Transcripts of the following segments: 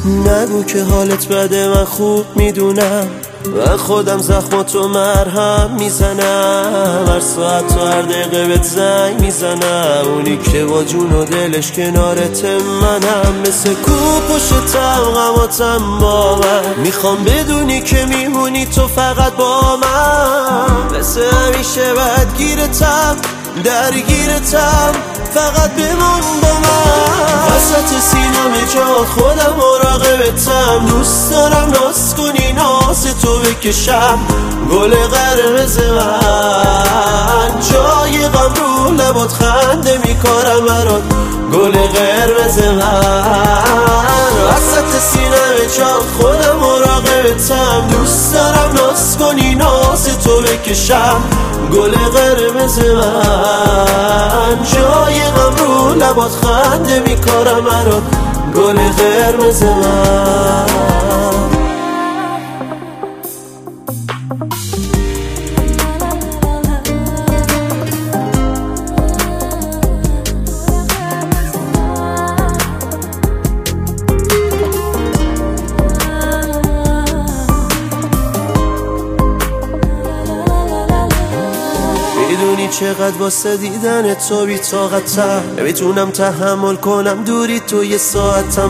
نگو که حالت بده، من خوب میدونم و خودم زخماتو مرهم میزنم. هر ساعت و هر دقیقه بهت زنگ میزنم، اونی که با جون و دلش کنارت منم. مثل کو پشتم غماتم با من، میخوام بدونی که میمونی تو فقط با من. مثل همیشه بدگیرتم درگیرتم، فقط بمون با من. وسط سینم جا خودم مراقبتم، دوست دارم ناز کنی ناز تو بکشم. گل قرمز من جای غم رو لبات خنده میکارم برات، گل قرمز من. وسط سینم جا خودم مراقبتم، دوست دارم ناز کنی ناز تو بکشم. گل قرمز من جای غم رو لبات خنده میکارم برات، گل قرمز من. میدونی چقدر واسه دیدن تو بی طاقتم، نمیتونم تحمل کنم دوری تو یه ساعتم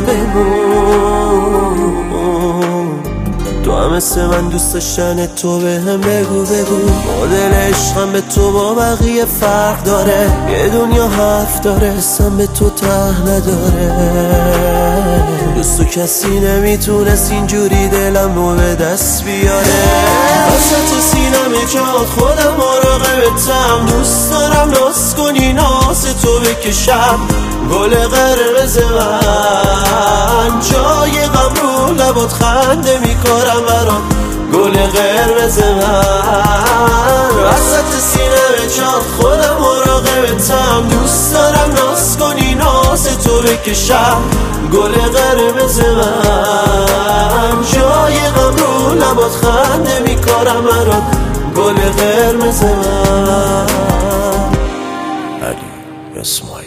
بمون. تو هم مثل من دوست داشتن تو به هم بگو مدل عشقم به تو با بقیه فرق داره، یه دنیا حرف داره اسم به تو ته نداره. دوستو کسی نمیتونست اینجوری دلمو به دست بیاره. وسط سینم جات خودم مراقبتم، دوست دارم ناز کنی ناز تو بکشم. گل قرمز من جای غم رو لبات خنده میکارم برات، گل قرمز من. وسط سینم جات خودم مراقبتم، دوست دارم ناز کنی ناز تو بکشم. گل قرمز من جای غم رو لبات خنده میکارم برات، گل قرمز من. علی اسماعیل.